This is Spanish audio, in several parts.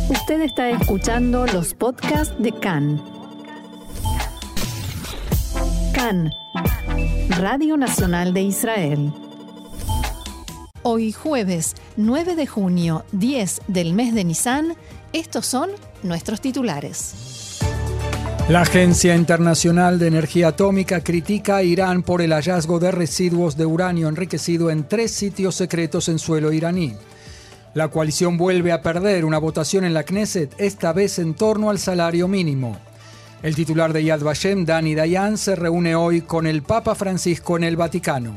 Usted está escuchando los podcasts de CAN. CAN, Radio Nacional de Israel. Hoy jueves 9 de junio, 10 del mes de Nisan, estos son nuestros titulares. La Agencia Internacional de Energía Atómica critica a Irán por el hallazgo de residuos de uranio enriquecido en 3 sitios secretos en suelo iraní. La coalición vuelve a perder una votación en la Knesset, esta vez en torno al salario mínimo. El titular de Yad Vashem, Dani Dayan, se reúne hoy con el Papa Francisco en el Vaticano.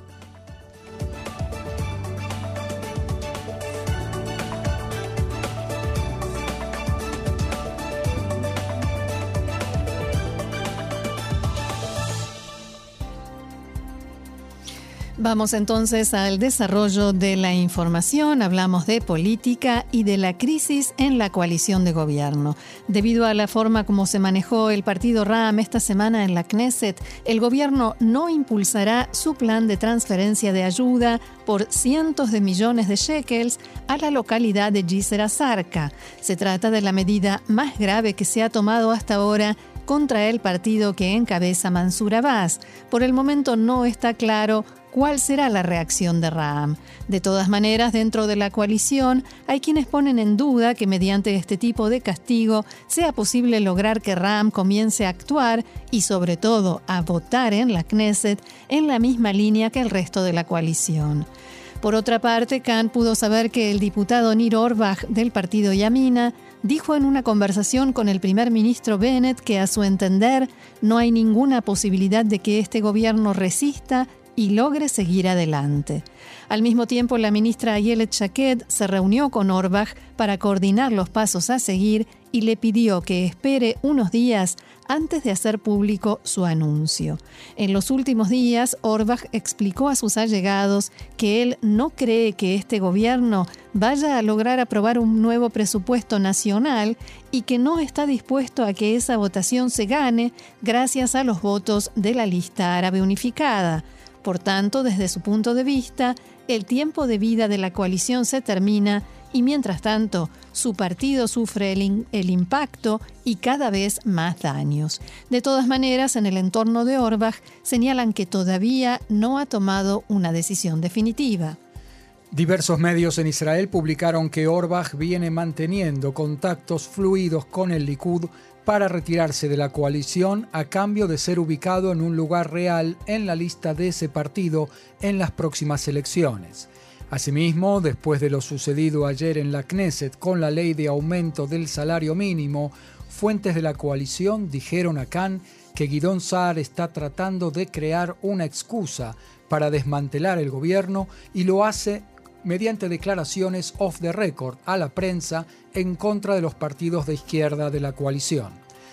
Vamos entonces al desarrollo de la información. Hablamos de política y de la crisis en la coalición de gobierno. Debido a la forma como se manejó el partido Ra'am esta semana en la Knesset, el gobierno no impulsará su plan de transferencia de ayuda por cientos de millones de shekels a la localidad de Jisr a-Zarqa. Se trata de la medida más grave que se ha tomado hasta ahora contra el partido que encabeza Mansur Abbas. Por el momento no está claro cuál será la reacción de Ra'am. De todas maneras, dentro de la coalición hay quienes ponen en duda que mediante este tipo de castigo sea posible lograr que Ra'am comience a actuar y sobre todo a votar en la Knesset en la misma línea que el resto de la coalición. Por otra parte, Khan pudo saber que el diputado Nir Orbach del partido Yamina dijo en una conversación con el primer ministro Bennett que a su entender no hay ninguna posibilidad de que este gobierno resista y logre seguir adelante. Al mismo tiempo, la ministra Ayelet Shaked se reunió con Orbach para coordinar los pasos a seguir y le pidió que espere unos días antes de hacer público su anuncio. En los últimos días, Orbach explicó a sus allegados que él no cree que este gobierno vaya a lograr aprobar un nuevo presupuesto nacional y que no está dispuesto a que esa votación se gane gracias a los votos de la lista árabe unificada. Por tanto, desde su punto de vista, el tiempo de vida de la coalición se termina y, mientras tanto, su partido sufre el impacto y cada vez más daños. De todas maneras, en el entorno de Orbach señalan que todavía no ha tomado una decisión definitiva. Diversos medios en Israel publicaron que Orbach viene manteniendo contactos fluidos con el Likud para retirarse de la coalición a cambio de ser ubicado en un lugar real en la lista de ese partido en las próximas elecciones. Asimismo, después de lo sucedido ayer en la Knesset con la ley de aumento del salario mínimo, fuentes de la coalición dijeron a Khan que Gideon Sa'ar está tratando de crear una excusa para desmantelar el gobierno y lo hace mediante declaraciones off the record a la prensa en contra de los partidos de izquierda de la coalición.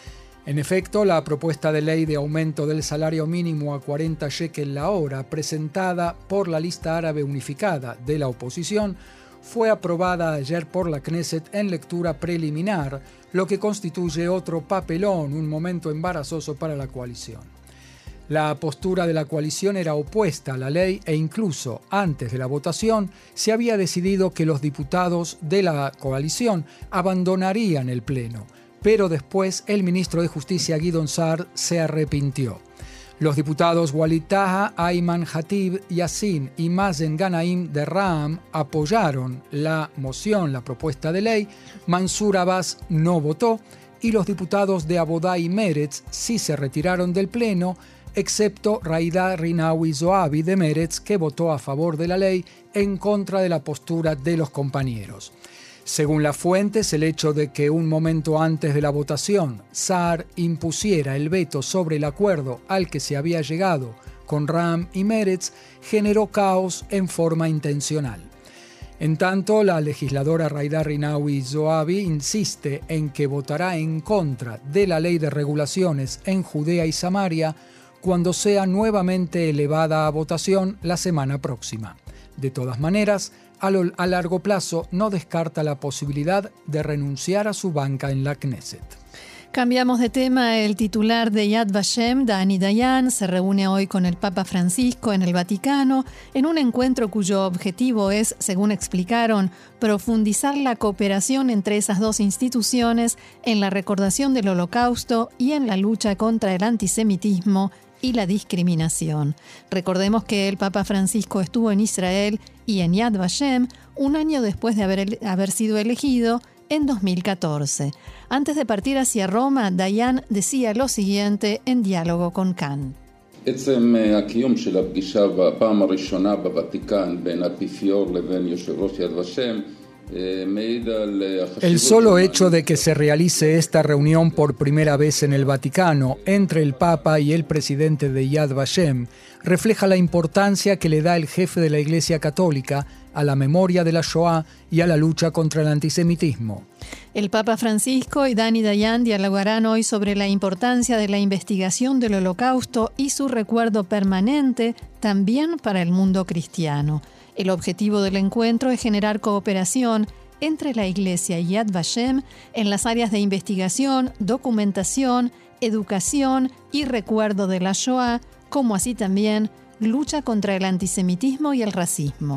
En efecto, la propuesta de ley de aumento del salario mínimo a 40 shekel la hora, presentada por la lista árabe unificada de la oposición, fue aprobada ayer por la Knesset en lectura preliminar, lo que constituye otro papelón, un momento embarazoso para la coalición. La postura de la coalición era opuesta a la ley e incluso antes de la votación se había decidido que los diputados de la coalición abandonarían el pleno, pero después el ministro de Justicia Gideon Sa'ar se arrepintió. Los diputados Walid Taha, Ayman Hatib Yassin y Mazen Ganaim de Ra'am apoyaron la moción, la propuesta de ley. Mansur Abbas no votó y los diputados de Abodá y Meretz sí se retiraron del pleno, excepto Raida Rinawi Zoabi de Meretz, que votó a favor de la ley en contra de la postura de los compañeros. Según las fuentes, el hecho de que un momento antes de la votación Sa'ar impusiera el veto sobre el acuerdo al que se había llegado con Ra'am y Meretz generó caos en forma intencional. En tanto, la legisladora Raida Rinawi Zoabi insiste en que votará en contra de la ley de regulaciones en Judea y Samaria cuando sea nuevamente elevada a votación la semana próxima. De todas maneras, a largo plazo no descarta la posibilidad de renunciar a su banca en la Knesset. Cambiamos de tema. El titular de Yad Vashem, Dani Dayan, se reúne hoy con el Papa Francisco en el Vaticano en un encuentro cuyo objetivo es, según explicaron, profundizar la cooperación entre esas dos instituciones en la recordación del Holocausto y en la lucha contra el antisemitismo y la discriminación. Recordemos que el Papa Francisco estuvo en Israel y en Yad Vashem un año después de haber sido elegido en 2014. Antes de partir hacia Roma, Dayan decía lo siguiente en diálogo con Kan. El solo hecho de que se realice esta reunión por primera vez en el Vaticano entre el Papa y el presidente de Yad Vashem refleja la importancia que le da el jefe de la Iglesia Católica a la memoria de la Shoah y a la lucha contra el antisemitismo. El Papa Francisco y Dani Dayan dialogarán hoy sobre la importancia de la investigación del Holocausto y su recuerdo permanente también para el mundo cristiano. El objetivo del encuentro es generar cooperación entre la Iglesia y Yad Vashem en las áreas de investigación, documentación, educación y recuerdo de la Shoah, como así también lucha contra el antisemitismo y el racismo.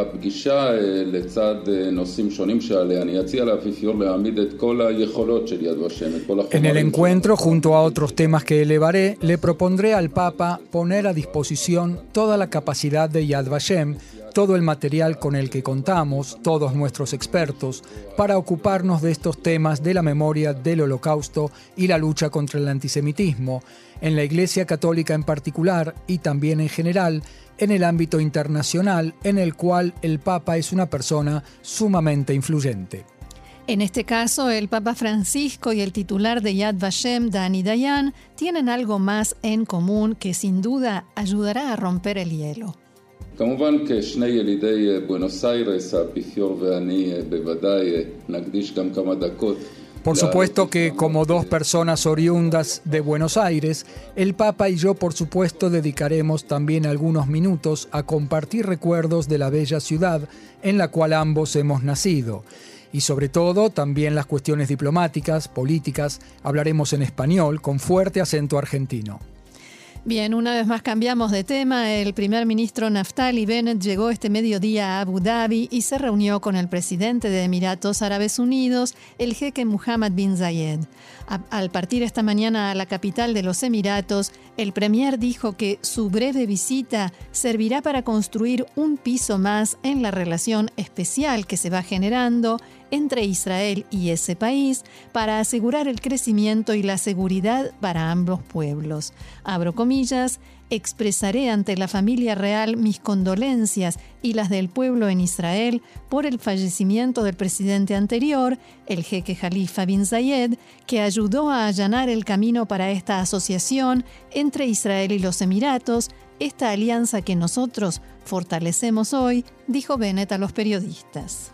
En el encuentro, junto a otros temas que elevaré, le propondré al Papa poner a disposición toda la capacidad de Yad Vashem, todo el material con el que contamos, todos nuestros expertos, para ocuparnos de estos temas de la memoria del Holocausto y la lucha contra el antisemitismo, en la Iglesia Católica en particular y también en general, en el ámbito internacional en el cual el Papa es una persona sumamente influyente. En este caso, el Papa Francisco y el titular de Yad Vashem, Dani Dayan, tienen algo más en común que sin duda ayudará a romper el hielo. כמובן כשני ילידי בואנוס איירס, האפיפיור ואני בוודאי נקדיש גם כמה דקות. Por supuesto que como dos personas oriundas de Buenos Aires, el Papa y yo por supuesto dedicaremos también algunos minutos a compartir recuerdos de la bella ciudad en la cual ambos hemos nacido. Y sobre todo también las cuestiones diplomáticas, políticas, hablaremos en español con fuerte acento argentino. Bien, una vez más cambiamos de tema. El primer ministro Naftali Bennett llegó este mediodía a Abu Dhabi y se reunió con el presidente de Emiratos Árabes Unidos, el jeque Mohammed bin Zayed. Al partir esta mañana a la capital de los Emiratos, el premier dijo que su breve visita servirá para construir un piso más en la relación especial que se va generando entre Israel y ese país para asegurar el crecimiento y la seguridad para ambos pueblos. Abro comillas, expresaré ante la familia real mis condolencias y las del pueblo en Israel por el fallecimiento del presidente anterior, el jeque Jalifa bin Zayed, que ayudó a allanar el camino para esta asociación entre Israel y los Emiratos, esta alianza que nosotros fortalecemos hoy, dijo Bennett a los periodistas.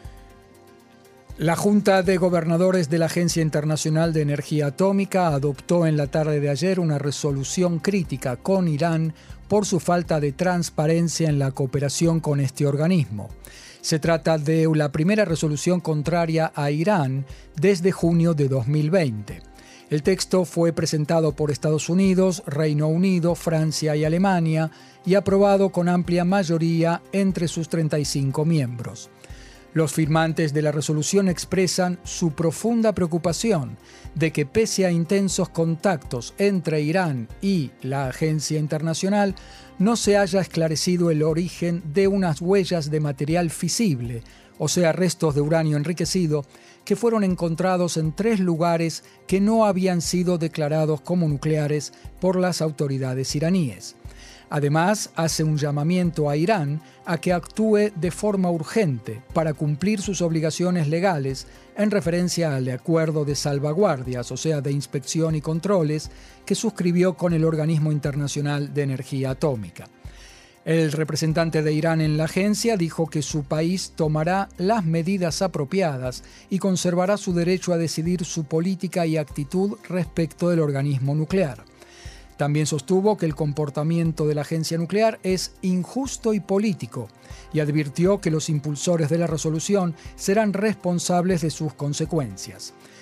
La Junta de Gobernadores de la Agencia Internacional de Energía Atómica adoptó en la tarde de ayer una resolución crítica con Irán por su falta de transparencia en la cooperación con este organismo. Se trata de la primera resolución contraria a Irán desde junio de 2020. El texto fue presentado por Estados Unidos, Reino Unido, Francia y Alemania y aprobado con amplia mayoría entre sus 35 miembros. Los firmantes de la resolución expresan su profunda preocupación de que pese a intensos contactos entre Irán y la agencia internacional, no se haya esclarecido el origen de unas huellas de material fisible, o sea, restos de uranio enriquecido, que fueron encontrados en 3 lugares que no habían sido declarados como nucleares por las autoridades iraníes. Además, hace un llamamiento a Irán a que actúe de forma urgente para cumplir sus obligaciones legales en referencia al acuerdo de salvaguardias, o sea, de inspección y controles, que suscribió con el Organismo Internacional de Energía Atómica. El representante de Irán en la agencia dijo que su país tomará las medidas apropiadas y conservará su derecho a decidir su política y actitud respecto del organismo nuclear. También sostuvo que el comportamiento de la agencia nuclear es injusto y político y advirtió que los impulsores de la resolución serán responsables de sus consecuencias.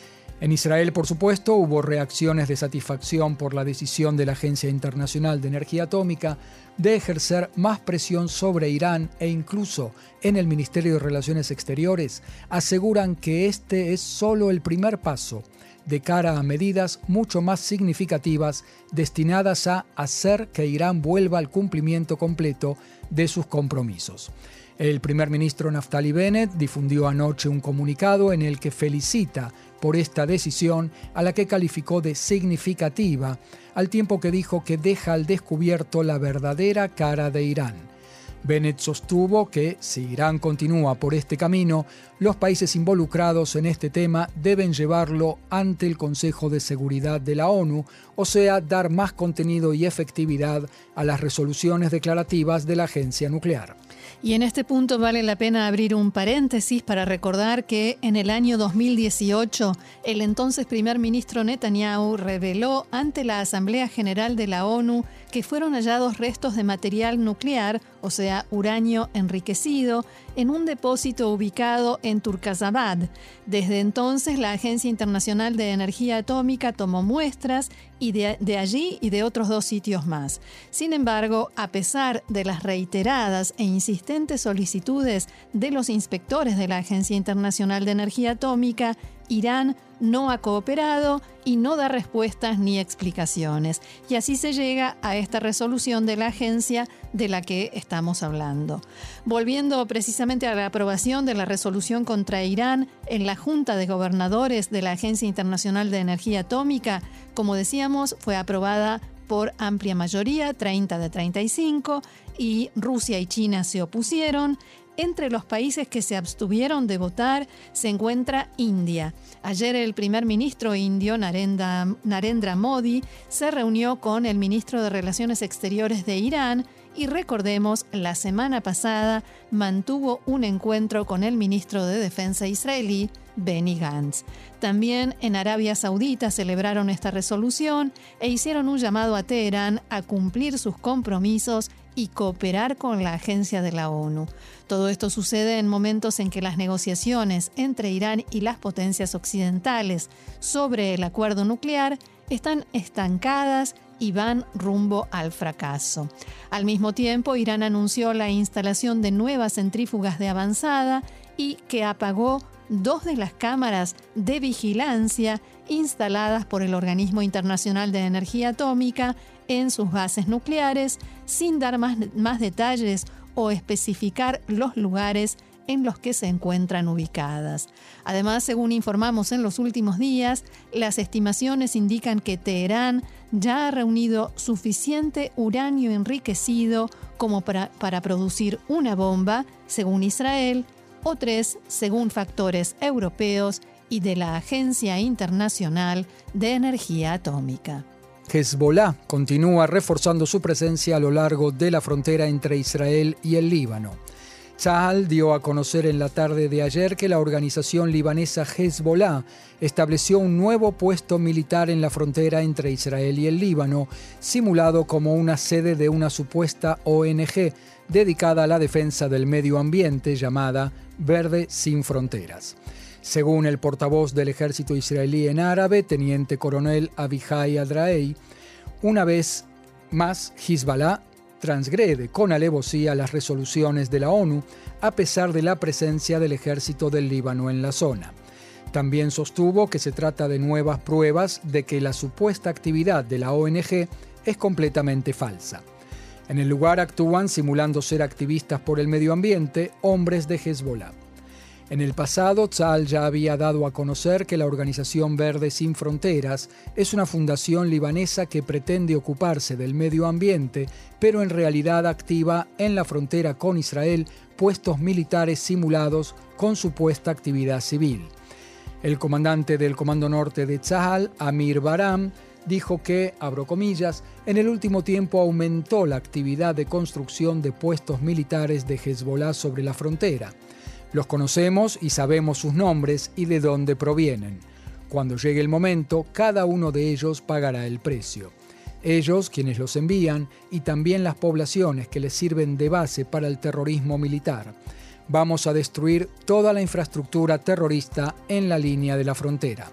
En Israel, por supuesto, hubo reacciones de satisfacción por la decisión de la Agencia Internacional de Energía Atómica de ejercer más presión sobre Irán, e incluso en el Ministerio de Relaciones Exteriores aseguran que este es solo el primer paso de cara a medidas mucho más significativas destinadas a hacer que Irán vuelva al cumplimiento completo de sus compromisos. El primer ministro Naftali Bennett difundió anoche un comunicado en el que felicita por esta decisión, a la que calificó de significativa, al tiempo que dijo que deja al descubierto la verdadera cara de Irán. Bennett sostuvo que, si Irán continúa por este camino, los países involucrados en este tema deben llevarlo ante el Consejo de Seguridad de la ONU, o sea, dar más contenido y efectividad a las resoluciones declarativas de la agencia nuclear. Y en este punto vale la pena abrir un paréntesis para recordar que en el año 2018 el entonces primer ministro Netanyahu reveló ante la Asamblea General de la ONU que fueron hallados restos de material nuclear, o sea, uranio enriquecido, en un depósito ubicado en Turkazabad. Desde entonces, la Agencia Internacional de Energía Atómica tomó muestras y de allí y de otros 2 sitios más. Sin embargo, a pesar de las reiteradas e insistentes solicitudes de los inspectores de la Agencia Internacional de Energía Atómica, Irán no ha cooperado y no da respuestas ni explicaciones. Y así se llega a esta resolución de la agencia de la que estamos hablando. Volviendo precisamente a la aprobación de la resolución contra Irán en la Junta de Gobernadores de la Agencia Internacional de Energía Atómica, como decíamos, fue aprobada por amplia mayoría, 30 de 35, y Rusia y China se opusieron. Entre los países que se abstuvieron de votar se encuentra India. Ayer el primer ministro indio, Narendra Modi, se reunió con el ministro de Relaciones Exteriores de Irán y, recordemos, la semana pasada mantuvo un encuentro con el ministro de Defensa israelí, Benny Gantz. También en Arabia Saudita celebraron esta resolución e hicieron un llamado a Teherán a cumplir sus compromisos y cooperar con la agencia de la ONU. Todo esto sucede en momentos en que las negociaciones entre Irán y las potencias occidentales sobre el acuerdo nuclear están estancadas y van rumbo al fracaso. Al mismo tiempo, Irán anunció la instalación de nuevas centrífugas de avanzada y que apagó 2 de las cámaras de vigilancia instaladas por el Organismo Internacional de Energía Atómica en sus bases nucleares, sin dar más detalles o especificar los lugares en los que se encuentran ubicadas. Además, según informamos en los últimos días, las estimaciones indican que Teherán ya ha reunido suficiente uranio enriquecido como para producir una bomba, según Israel, o 3, según factores europeos y de la Agencia Internacional de Energía Atómica. Hezbollah continúa reforzando su presencia a lo largo de la frontera entre Israel y el Líbano. Tzahal dio a conocer en la tarde de ayer que la organización libanesa Hezbollah estableció un nuevo puesto militar en la frontera entre Israel y el Líbano, simulado como una sede de una supuesta ONG dedicada a la defensa del medio ambiente llamada Verde Sin Fronteras. Según el portavoz del ejército israelí en árabe, teniente coronel Abihai Adraei, una vez más Hezbollah transgrede con alevosía las resoluciones de la ONU a pesar de la presencia del ejército del Líbano en la zona. También sostuvo que se trata de nuevas pruebas de que la supuesta actividad de la ONG es completamente falsa. En el lugar actúan, simulando ser activistas por el medio ambiente, hombres de Hezbollah. En el pasado, Tzahal ya había dado a conocer que la organización Verde Sin Fronteras es una fundación libanesa que pretende ocuparse del medio ambiente, pero en realidad activa en la frontera con Israel puestos militares simulados con supuesta actividad civil. El comandante del Comando Norte de Tzahal, Amir Baram, dijo que, abro comillas, en el último tiempo aumentó la actividad de construcción de puestos militares de Hezbollah sobre la frontera. Los conocemos y sabemos sus nombres y de dónde provienen. Cuando llegue el momento, cada uno de ellos pagará el precio. Ellos, quienes los envían, y también las poblaciones que les sirven de base para el terrorismo militar. Vamos a destruir toda la infraestructura terrorista en la línea de la frontera.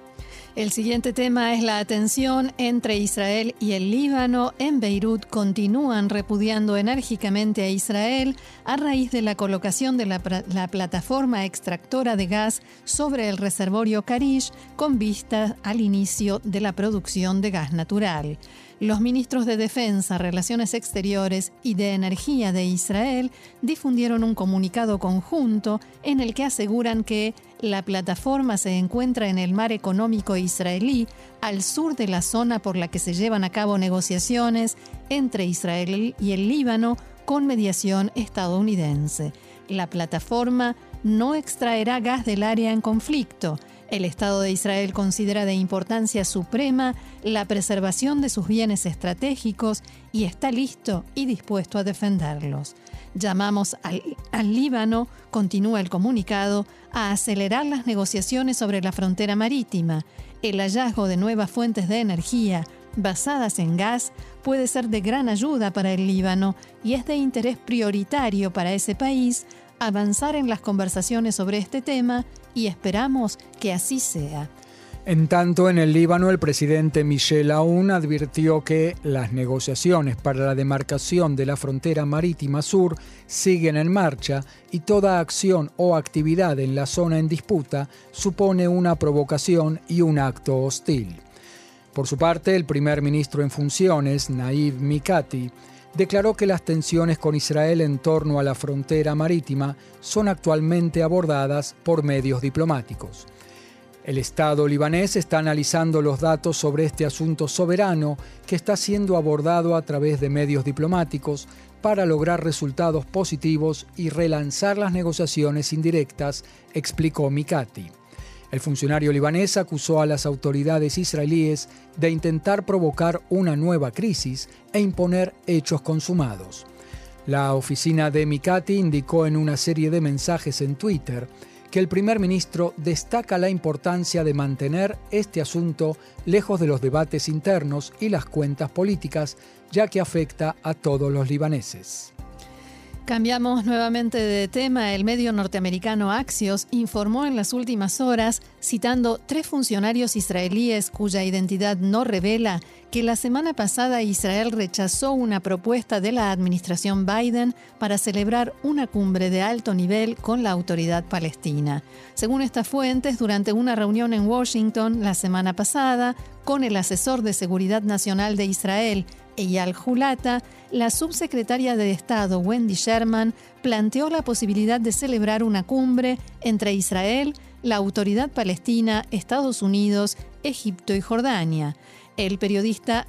El siguiente tema es la tensión entre Israel y el Líbano. En Beirut continúan repudiando enérgicamente a Israel a raíz de la colocación de la plataforma extractora de gas sobre el reservorio Karish con vista al inicio de la producción de gas natural. Los ministros de Defensa, Relaciones Exteriores y de Energía de Israel difundieron un comunicado conjunto en el que aseguran que la plataforma se encuentra en el mar económico israelí, al sur de la zona por la que se llevan a cabo negociaciones entre Israel y el Líbano con mediación estadounidense. La plataforma no extraerá gas del área en conflicto. El Estado de Israel considera de importancia suprema la preservación de sus bienes estratégicos y está listo y dispuesto a defenderlos. Llamamos al Líbano, continúa el comunicado, a acelerar las negociaciones sobre la frontera marítima. El hallazgo de nuevas fuentes de energía basadas en gas puede ser de gran ayuda para el Líbano y es de interés prioritario para ese país avanzar en las conversaciones sobre este tema y esperamos que así sea. En tanto, en el Líbano, el presidente Michel Aoun advirtió que las negociaciones para la demarcación de la frontera marítima sur siguen en marcha y toda acción o actividad en la zona en disputa supone una provocación y un acto hostil. Por su parte, el primer ministro en funciones, Naïb Mikati, declaró que las tensiones con Israel en torno a la frontera marítima son actualmente abordadas por medios diplomáticos. El Estado libanés está analizando los datos sobre este asunto soberano que está siendo abordado a través de medios diplomáticos para lograr resultados positivos y relanzar las negociaciones indirectas, explicó Mikati. El funcionario libanés acusó a las autoridades israelíes de intentar provocar una nueva crisis e imponer hechos consumados. La oficina de Mikati indicó en una serie de mensajes en Twitter que el primer ministro destaca la importancia de mantener este asunto lejos de los debates internos y las cuentas políticas, ya que afecta a todos los libaneses. Cambiamos nuevamente de tema. El medio norteamericano Axios informó en las últimas horas, citando 3 funcionarios israelíes cuya identidad no revela, que la semana pasada Israel rechazó una propuesta de la administración Biden para celebrar una cumbre de alto nivel con la autoridad palestina. Según estas fuentes, durante una reunión en Washington la semana pasada con el asesor de Seguridad Nacional de Israel, Eyal Hulata, la subsecretaria de Estado Wendy Sherman planteó la posibilidad de celebrar una cumbre entre Israel, la autoridad palestina, Estados Unidos, Egipto y Jordania. El periodista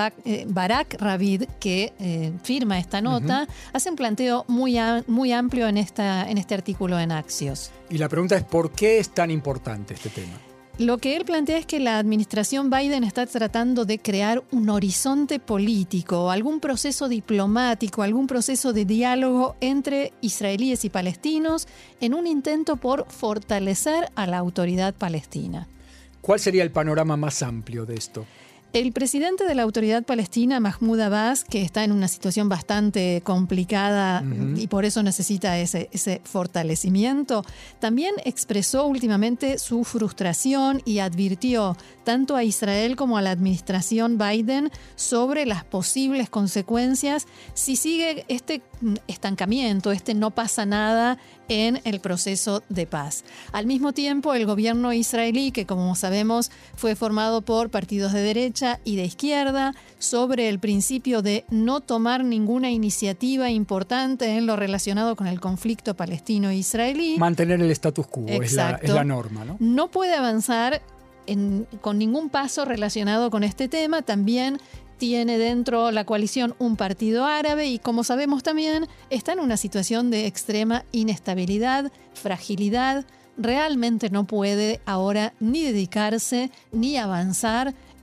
Barak Ravid, que firma esta nota, hace un planteo muy amplio en este artículo en Axios. Y la pregunta es, ¿por qué es tan importante este tema? Lo que él plantea es que la administración Biden está tratando de crear un horizonte político, algún proceso diplomático, algún proceso de diálogo entre israelíes y palestinos en un intento por fortalecer a la autoridad palestina. ¿Cuál sería el panorama más amplio de esto? El presidente de la Autoridad Palestina, Mahmoud Abbas, que está en una situación bastante complicada y por eso necesita ese fortalecimiento, también expresó últimamente su frustración y advirtió tanto a Israel como a la administración Biden sobre las posibles consecuencias si sigue este estancamiento, no pasa nada en el proceso de paz. Al mismo tiempo, el gobierno israelí, que como sabemos fue formado por partidos de derecha y de izquierda, sobre el principio de no tomar ninguna iniciativa importante en lo relacionado con el conflicto palestino-israelí. Mantener el status quo es la norma, ¿no? No puede avanzar con ningún paso relacionado con este tema. También tiene dentro la coalición un partido árabe y, como sabemos también, está en una situación de extrema inestabilidad, fragilidad. Realmente no puede ahora ni dedicarse ni avanzar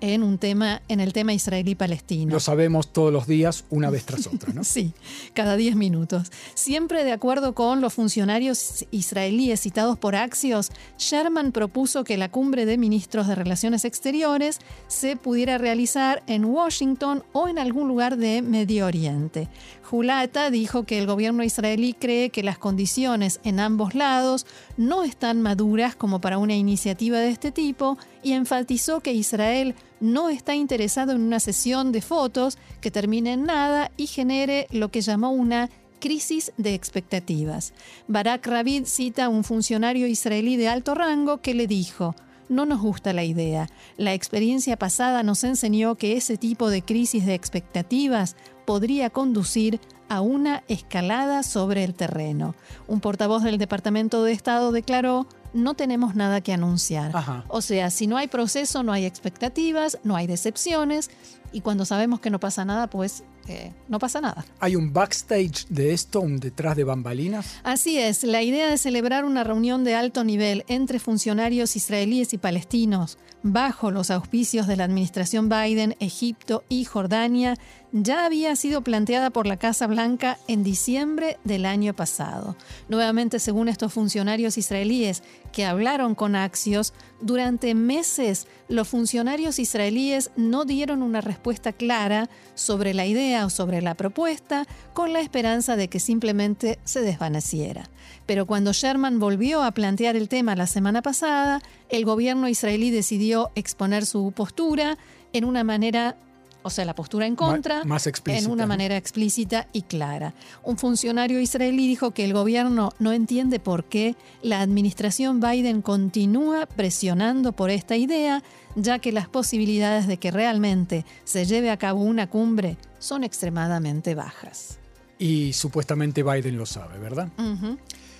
en el tema israelí-palestino. Lo sabemos todos los días, una vez tras otra, ¿no? Sí, cada 10 minutos. Siempre de acuerdo con los funcionarios israelíes citados por Axios, Sherman propuso que la cumbre de ministros de Relaciones Exteriores se pudiera realizar en Washington o en algún lugar de Medio Oriente. Hulata dijo que el gobierno israelí cree que las condiciones en ambos lados no están maduras como para una iniciativa de este tipo y enfatizó que Israel no está interesado en una sesión de fotos que termine en nada y genere lo que llamó una crisis de expectativas. Barak Ravid cita a un funcionario israelí de alto rango que le dijo: no nos gusta la idea. La experiencia pasada nos enseñó que ese tipo de crisis de expectativas podría conducir a una escalada sobre el terreno. Un portavoz del Departamento de Estado declaró: no tenemos nada que anunciar. Ajá. O sea, si no hay proceso, no hay expectativas, no hay decepciones, y cuando sabemos que no pasa nada, pues no pasa nada. ¿Hay un backstage de esto, un detrás de bambalinas? Así es, la idea de celebrar una reunión de alto nivel entre funcionarios israelíes y palestinos bajo los auspicios de la administración Biden, Egipto y Jordania ya había sido planteada por la Casa Blanca en diciembre del año pasado. Nuevamente, según estos funcionarios israelíes que hablaron con Axios, durante meses los funcionarios israelíes no dieron una respuesta clara sobre la idea o sobre la propuesta, con la esperanza de que simplemente se desvaneciera. Pero cuando Sherman volvió a plantear el tema la semana pasada, el gobierno israelí decidió exponer su postura en una manera, o sea, la postura en contra, más explícita, en una manera explícita y clara. Un funcionario israelí dijo que el gobierno no entiende por qué la administración Biden continúa presionando por esta idea, ya que las posibilidades de que realmente se lleve a cabo una cumbre son extremadamente bajas. Y supuestamente Biden lo sabe, ¿verdad? Uh-huh.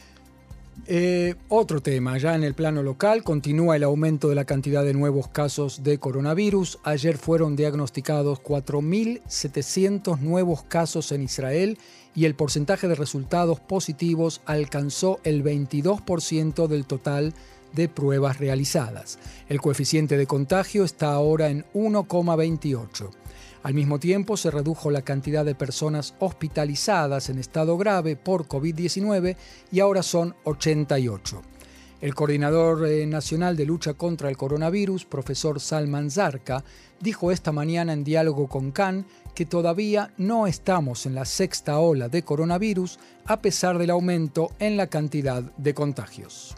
Otro tema, ya en el plano local, continúa el aumento de la cantidad de nuevos casos de coronavirus. Ayer fueron diagnosticados 4.700 nuevos casos en Israel y el porcentaje de resultados positivos alcanzó el 22% del total de pruebas realizadas. El coeficiente de contagio está ahora en 1,28. Al mismo tiempo, se redujo la cantidad de personas hospitalizadas en estado grave por COVID-19 y ahora son 88. El coordinador nacional de lucha contra el coronavirus, profesor Salman Zarqa, dijo esta mañana en diálogo con Kan que todavía no estamos en la sexta ola de coronavirus a pesar del aumento en la cantidad de contagios.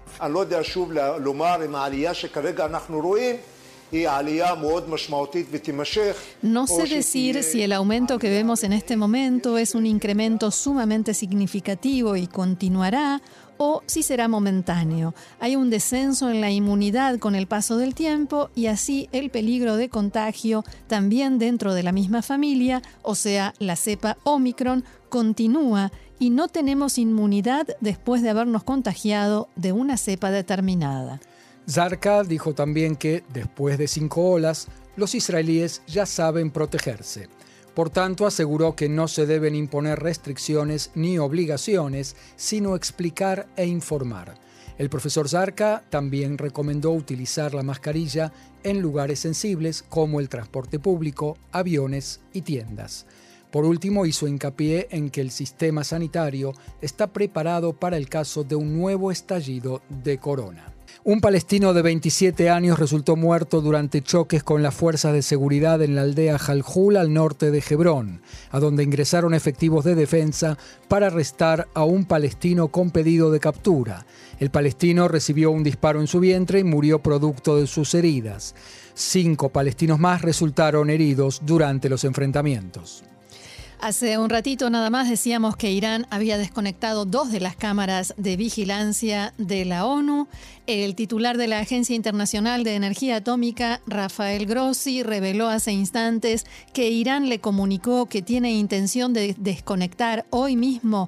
No sé decir si el aumento que vemos en este momento es un incremento sumamente significativo y continuará, o si será momentáneo. Hay un descenso en la inmunidad con el paso del tiempo y así el peligro de contagio también dentro de la misma familia, o sea, la cepa Omicron, continúa y no tenemos inmunidad después de habernos contagiado de una cepa determinada. Zarqa dijo también que, después de 5 olas, los israelíes ya saben protegerse. Por tanto, aseguró que no se deben imponer restricciones ni obligaciones, sino explicar e informar. El profesor Zarqa también recomendó utilizar la mascarilla en lugares sensibles como el transporte público, aviones y tiendas. Por último, hizo hincapié en que el sistema sanitario está preparado para el caso de un nuevo estallido de corona. Un palestino de 27 años resultó muerto durante choques con las fuerzas de seguridad en la aldea Jaljul al norte de Hebrón, a donde ingresaron efectivos de defensa para arrestar a un palestino con pedido de captura. El palestino recibió un disparo en su vientre y murió producto de sus heridas. 5 palestinos más resultaron heridos durante los enfrentamientos. Hace un ratito nada más decíamos que Irán había desconectado 2 de las cámaras de vigilancia de la ONU. El titular de la Agencia Internacional de Energía Atómica, Rafael Grossi, reveló hace instantes que Irán le comunicó que tiene intención de desconectar hoy mismo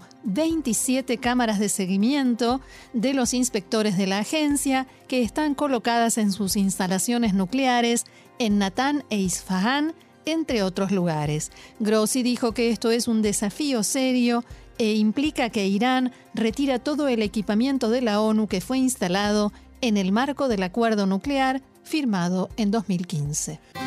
27 cámaras de seguimiento de los inspectores de la agencia que están colocadas en sus instalaciones nucleares en Natán e Isfahán, entre otros lugares. Grossi dijo que esto es un desafío serio e implica que Irán retira todo el equipamiento de la ONU que fue instalado en el marco del acuerdo nuclear firmado en 2015.